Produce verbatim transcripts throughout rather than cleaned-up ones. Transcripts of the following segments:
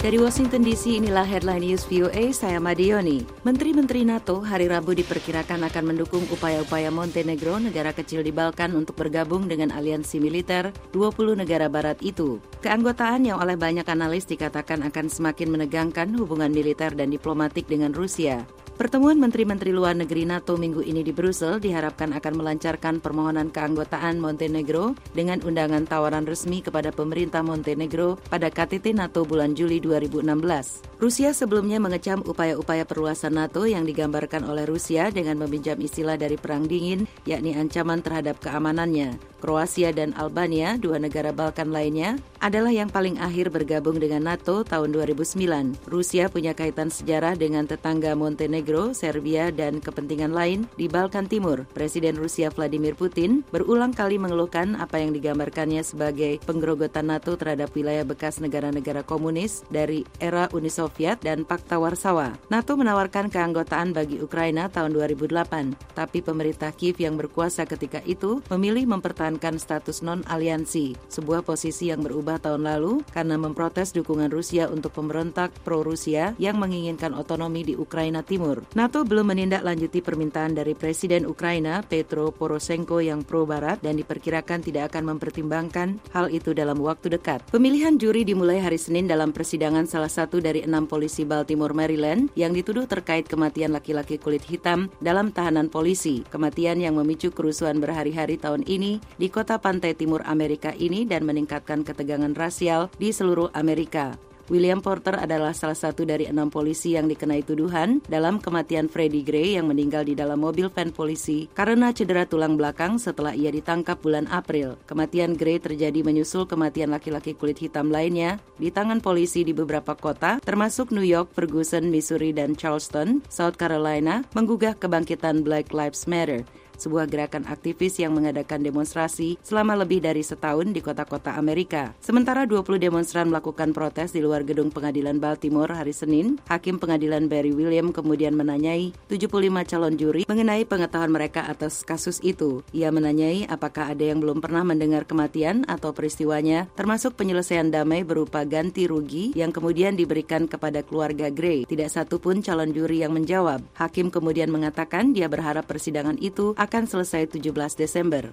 Dari Washington D C, inilah Headline News V O A, saya Madioni. Menteri-menteri NATO hari Rabu diperkirakan akan mendukung upaya-upaya Montenegro, negara kecil di Balkan, untuk bergabung dengan aliansi militer dua puluh negara barat itu. Keanggotaan yang oleh banyak analis dikatakan akan semakin menegangkan hubungan militer dan diplomatik dengan Rusia. Pertemuan Menteri-Menteri Luar Negeri NATO minggu ini di Brussel diharapkan akan melancarkan permohonan keanggotaan Montenegro dengan undangan tawaran resmi kepada pemerintah Montenegro pada K T T NATO bulan Juli dua ribu enam belas. Rusia sebelumnya mengecam upaya-upaya perluasan NATO yang digambarkan oleh Rusia dengan meminjam istilah dari Perang Dingin, yakni ancaman terhadap keamanannya. Kroasia dan Albania, dua negara Balkan lainnya, adalah yang paling akhir bergabung dengan NATO tahun dua ribu sembilan. Rusia punya kaitan sejarah dengan tetangga Montenegro, Serbia, dan kepentingan lain di Balkan Timur. Presiden Rusia Vladimir Putin berulang kali mengeluhkan apa yang digambarkannya sebagai penggerogotan NATO terhadap wilayah bekas negara-negara komunis dari era Uni Soviet dan Pakta Warsawa. NATO menawarkan keanggotaan bagi Ukraina tahun dua ribu delapan, tapi pemerintah Kiev yang berkuasa ketika itu memilih mempertahankan status non-aliansi, sebuah posisi yang berubah tahun lalu karena memprotes dukungan Rusia untuk pemberontak pro-Rusia yang menginginkan otonomi di Ukraina Timur. NATO belum menindaklanjuti permintaan dari Presiden Ukraina Petro Poroshenko yang pro-Barat dan diperkirakan tidak akan mempertimbangkan hal itu dalam waktu dekat. Pemilihan juri dimulai hari Senin dalam persidangan salah satu dari enam polisi Baltimore, Maryland yang dituduh terkait kematian laki-laki kulit hitam dalam tahanan polisi. Kematian yang memicu kerusuhan berhari-hari tahun ini di kota pantai timur Amerika ini dan meningkatkan ketegangan rasial di seluruh Amerika. William Porter adalah salah satu dari enam polisi yang dikenai tuduhan dalam kematian Freddie Gray yang meninggal di dalam mobil van polisi karena cedera tulang belakang setelah ia ditangkap bulan April. Kematian Gray terjadi menyusul kematian laki-laki kulit hitam lainnya di tangan polisi di beberapa kota, termasuk New York, Ferguson, Missouri, dan Charleston, South Carolina, menggugah kebangkitan Black Lives Matter, sebuah gerakan aktivis yang mengadakan demonstrasi selama lebih dari setahun di kota-kota Amerika. Sementara dua puluh demonstran melakukan protes di luar gedung pengadilan Baltimore hari Senin, Hakim Pengadilan Barry William kemudian menanyai tujuh puluh lima calon juri mengenai pengetahuan mereka atas kasus itu. Ia menanyai apakah ada yang belum pernah mendengar kematian atau peristiwanya, termasuk penyelesaian damai berupa ganti rugi yang kemudian diberikan kepada keluarga Gray. Tidak satu pun calon juri yang menjawab. Hakim kemudian mengatakan dia berharap persidangan itu akan selesai tujuh belas Desember.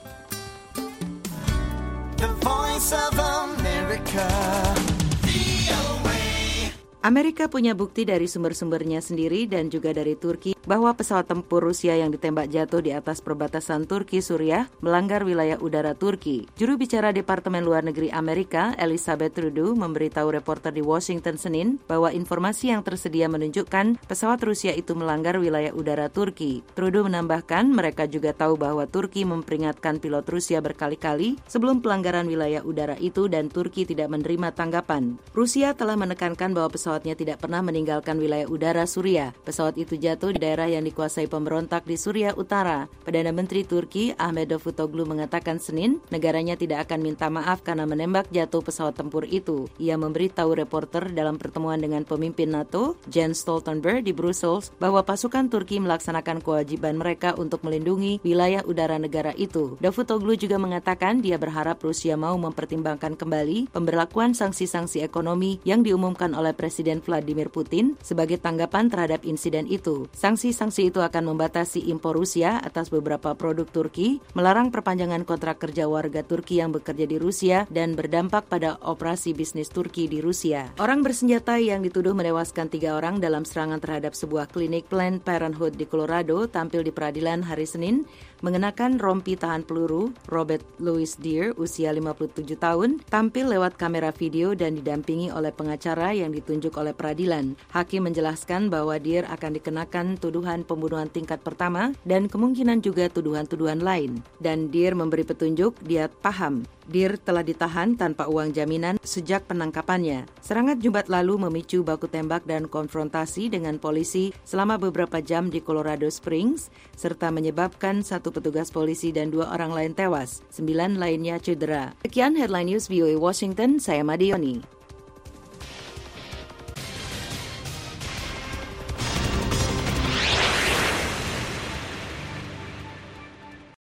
The Voice of America. Amerika punya bukti dari sumber-sumbernya sendiri dan juga dari Turki bahwa pesawat tempur Rusia yang ditembak jatuh di atas perbatasan Turki-Suriah melanggar wilayah udara Turki. Juru bicara Departemen Luar Negeri Amerika, Elizabeth Trudeau, memberitahu reporter di Washington Senin bahwa informasi yang tersedia menunjukkan pesawat Rusia itu melanggar wilayah udara Turki. Trudeau menambahkan mereka juga tahu bahwa Turki memperingatkan pilot Rusia berkali-kali sebelum pelanggaran wilayah udara itu dan Turki tidak menerima tanggapan. Rusia telah menekankan bahwa pesawatnya tidak pernah meninggalkan wilayah udara Suriah. Pesawat itu jatuh di daerah yang dikuasai pemberontak di Suriah Utara. Perdana Menteri Turki Ahmet Davutoglu mengatakan Senin, negaranya tidak akan minta maaf karena menembak jatuh pesawat tempur itu. Ia memberitahu reporter dalam pertemuan dengan pemimpin NATO, Jens Stoltenberg di Brussels, bahwa pasukan Turki melaksanakan kewajiban mereka untuk melindungi wilayah udara negara itu. Davutoglu juga mengatakan dia berharap Rusia mau mempertimbangkan kembali pemberlakuan sanksi-sanksi ekonomi yang diumumkan oleh Presiden Vladimir Putin sebagai tanggapan terhadap insiden itu. Sanksi-sanksi itu akan membatasi impor Rusia atas beberapa produk Turki, melarang perpanjangan kontrak kerja warga Turki yang bekerja di Rusia, dan berdampak pada operasi bisnis Turki di Rusia. Orang bersenjata yang dituduh menewaskan tiga orang dalam serangan terhadap sebuah klinik Planned Parenthood di Colorado tampil di peradilan hari Senin mengenakan rompi tahan peluru. Robert Louis Deer, usia lima puluh tujuh tahun, tampil lewat kamera video dan didampingi oleh pengacara yang ditunjuk oleh peradilan. Hakim menjelaskan bahwa Deer akan dikenakan tuduhan pembunuhan tingkat pertama dan kemungkinan juga tuduhan-tuduhan lain. Dan Deer memberi petunjuk dia paham Deer telah ditahan tanpa uang jaminan sejak penangkapannya. Serangan Jumat lalu memicu baku tembak dan konfrontasi dengan polisi selama beberapa jam di Colorado Springs, serta menyebabkan satu petugas polisi dan dua orang lain tewas. Sembilan lainnya cedera. Sekian Headline News V O A Washington, saya Madioni.